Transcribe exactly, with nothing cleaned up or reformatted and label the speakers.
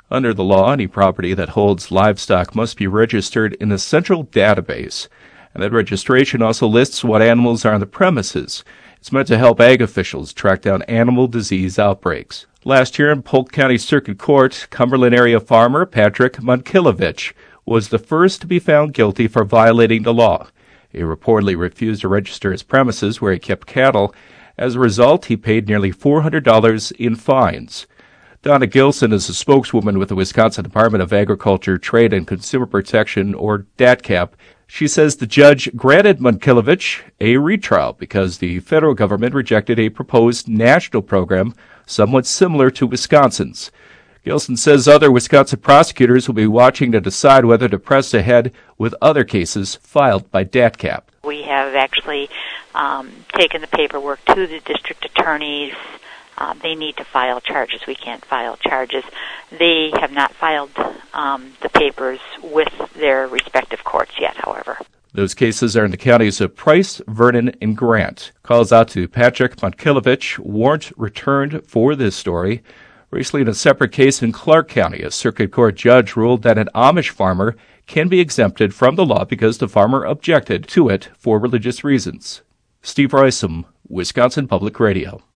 Speaker 1: Under the law, any property that holds livestock must be registered in a central database, and that registration also lists what animals are on the premises. It's meant to help ag officials track down animal disease outbreaks. Last year in Polk County Circuit Court, Cumberland area farmer Patrick Monkilovich was the first to be found guilty for violating the law. He reportedly refused to register his premises where he kept cattle. As a result, he paid nearly four hundred dollars in fines. Donna Gilson is a spokeswoman with the Wisconsin Department of Agriculture, Trade, and Consumer Protection, or D A T C A P. She says the judge granted Monkilovich a retrial because the federal government rejected a proposed national program somewhat similar to Wisconsin's. Gilson says other Wisconsin prosecutors will be watching to decide whether to press ahead with other cases filed by D A T C A P.
Speaker 2: We have actually um, taken the paperwork to the district attorneys. Um, they need to file charges. We can't file charges. They have not filed um, the papers with their respective courts yet, however.
Speaker 1: Those cases are in the counties of Price, Vernon, and Grant. Calls out to Patrick Monkilovich weren't returned for this story. Recently, in a separate case in Clark County, a circuit court judge ruled that an Amish farmer can be exempted from the law because the farmer objected to it for religious reasons. Steve Roysum, Wisconsin Public Radio.